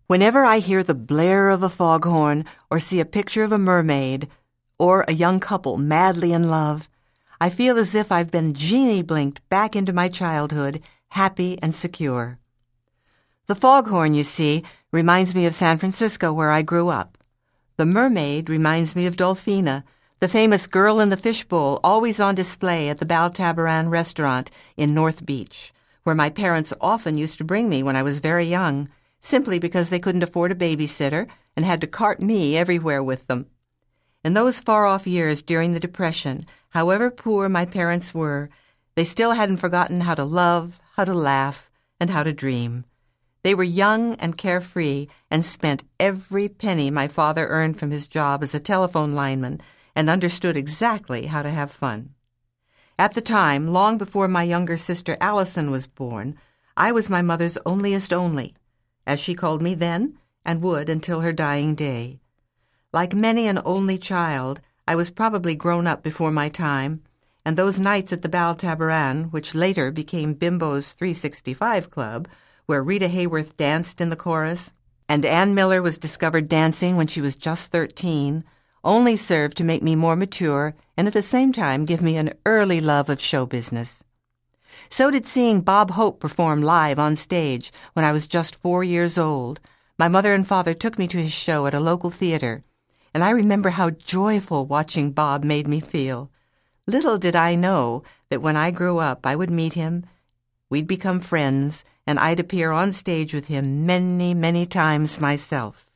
Whenever I hear the blare of a foghorn or see a picture of a mermaid or a young couple madly in love, I feel as if I've been genie-blinked back into my childhood, happy and secure. The foghorn, you see, reminds me of San Francisco, where I grew up. The mermaid reminds me of Dolphina, the famous girl in the fishbowl always on display at the Baltabaran restaurant in North Beach, where my parents often used to bring me when I was very young, simply because they couldn't afford a babysitter and had to cart me everywhere with them. In those far-off years during the Depression, however poor my parents were, they still hadn't forgotten how to love, how to laugh, and how to dream. They were young and carefree and spent every penny my father earned from his job as a telephone lineman and understood exactly how to have fun. At the time, long before my younger sister Allison was born, I was my mother's onlyest only, as she called me then and would until her dying day. Like many an only child, I was probably grown up before my time, and those nights at the Baltabaran, which later became Bimbo's 365 Club, where Rita Hayworth danced in the chorus, and Ann Miller was discovered dancing when she was just 13, only served to make me more mature and at the same time give me an early love of show business. So did seeing Bob Hope perform live on stage when I was just 4 years old. My mother and father took me to his show at a local theater, and I remember how joyful watching Bob made me feel. Little did I know that when I grew up I would meet him, we'd become friends, and I'd appear on stage with him many, many times myself.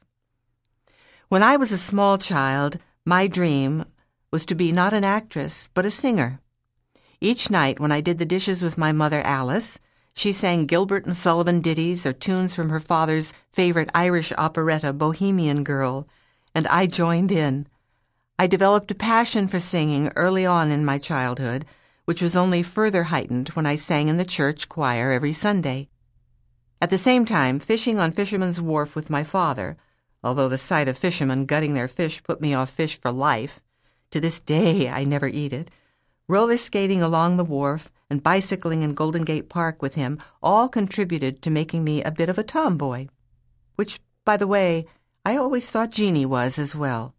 When I was a small child, my dream was to be not an actress, but a singer. Each night when I did the dishes with my mother Alice, she sang Gilbert and Sullivan ditties or tunes from her father's favorite Irish operetta, Bohemian Girl, and I joined in. I developed a passion for singing early on in my childhood, which was only further heightened when I sang in the church choir every Sunday. At the same time, fishing on Fisherman's Wharf with my father, although the sight of fishermen gutting their fish put me off fish for life. To this day I never eat it. Roller skating along the wharf and bicycling in Golden Gate Park with him all contributed to making me a bit of a tomboy, which, by the way, I always thought Jeannie was as well.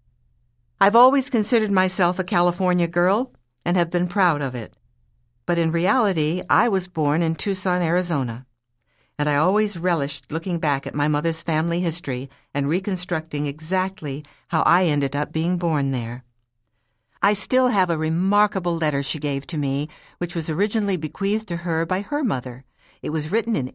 I've always considered myself a California girl and have been proud of it. But in reality, I was born in Tucson, Arizona, and I always relished looking back at my mother's family history and reconstructing exactly how I ended up being born there. I still have a remarkable letter she gave to me, which was originally bequeathed to her by her mother. It was written in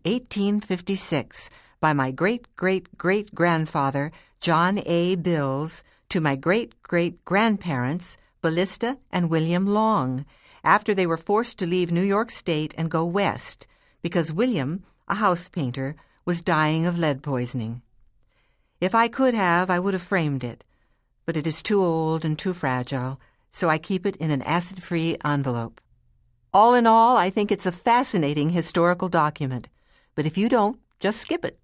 1856 by my great-great-great-grandfather, John A. Bills, to my great-great-grandparents, Ballista and William Long, after they were forced to leave New York State and go west, because William, a house painter, was dying of lead poisoning. If I could have, I would have framed it, but it is too old and too fragile, so I keep it in an acid-free envelope. All in all, I think it's a fascinating historical document, but if you don't, just skip it.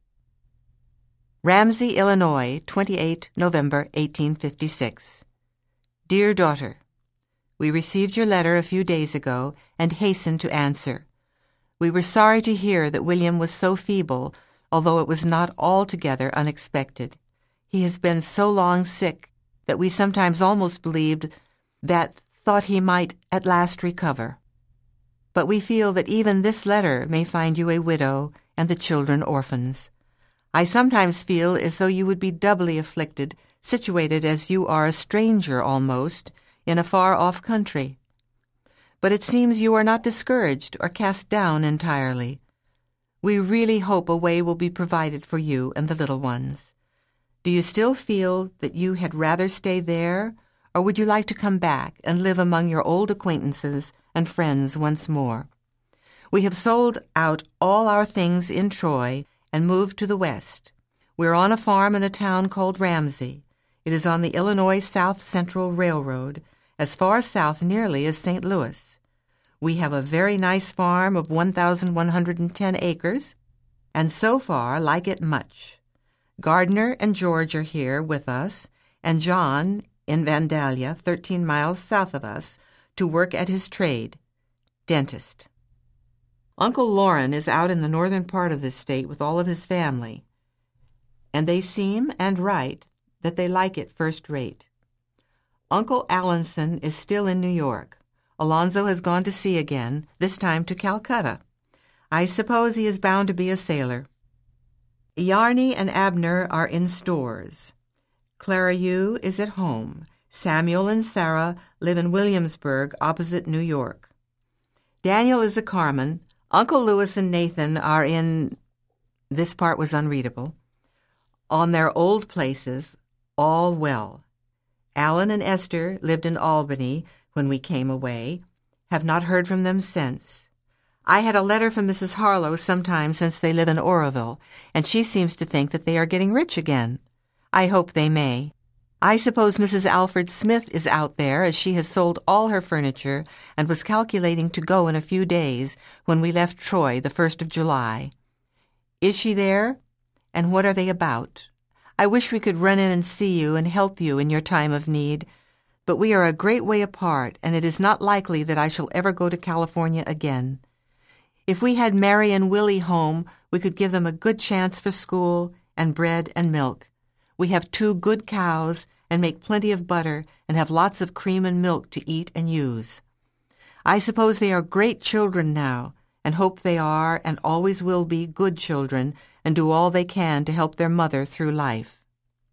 Ramsey, Illinois, 28 November 1856. Dear daughter, we received your letter a few days ago and hastened to answer. We were sorry to hear that William was so feeble, although it was not altogether unexpected. He has been so long sick that we sometimes almost believed thought he might at last recover. But we feel that even this letter may find you a widow and the children orphans. I sometimes feel as though you would be doubly afflicted, situated as you are a stranger almost, in a far-off country. But it seems you are not discouraged or cast down entirely. We really hope a way will be provided for you and the little ones. Do you still feel that you had rather stay there, or would you like to come back and live among your old acquaintances and friends once more? We have sold out all our things in Troy and moved to the west. We're on a farm in a town called Ramsey. It is on the Illinois South Central Railroad, as far south nearly as St. Louis. We have a very nice farm of 1,110 acres, and so far like it much. Gardner and George are here with us, and John in Vandalia, 13 miles south of us, to work at his trade, dentist. Uncle Loren is out in the northern part of the state with all of his family. and they seem and write that they like it first rate. Uncle Allinson is still in New York. Alonzo has gone to sea again, this time to Calcutta. I suppose he is bound to be a sailor. Yarny and Abner are in stores. Clara Yu is at home. Samuel and Sarah live in Williamsburg, opposite New York. Daniel is a Carmen. Uncle Lewis and Nathan are in... This part was unreadable. On their old places, all well. Alan and Esther lived in Albany when we came away. Have not heard from them since. I had a letter from Mrs. Harlow sometime since they live in Oroville, and she seems to think that they are getting rich again. I hope they may. I suppose Mrs. Alfred Smith is out there, as she has sold all her furniture and was calculating to go in a few days when we left Troy the 1st of July. Is she there? And what are they about? I wish we could run in and see you and help you in your time of need, but we are a great way apart, and it is not likely that I shall ever go to California again. If we had Mary and Willie home, we could give them a good chance for school and bread and milk. We have 2 good cows and make plenty of butter and have lots of cream and milk to eat and use. I suppose they are great children now, and hope they are and always will be good children and do all they can to help their mother through life.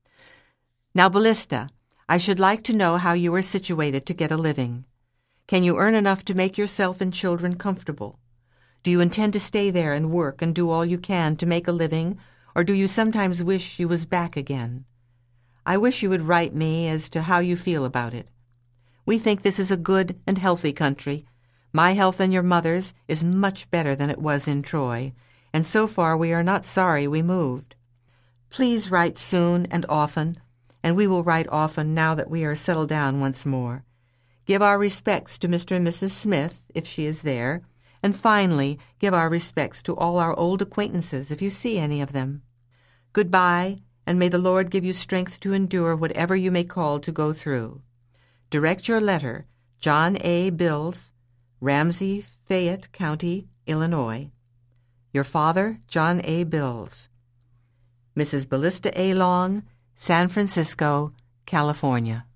Now, Ballista, I should like to know how you are situated to get a living. Can you earn enough to make yourself and children comfortable? Do you intend to stay there and work and do all you can to make a living, or do you sometimes wish you was back again? I wish you would write me as to how you feel about it. We think this is a good and healthy country. My health and your mother's is much better than it was in Troy, and so far we are not sorry we moved. Please write soon and often, and we will write often now that we are settled down once more. Give our respects to Mr. and Mrs. Smith, if she is there, and finally give our respects to all our old acquaintances if you see any of them. Goodbye, and may the Lord give you strength to endure whatever you may call to go through. Direct your letter, John A. Bills, Ramsey, Fayette County, Illinois. Your father, John A. Bills. Mrs. Ballista A. Long, San Francisco, California.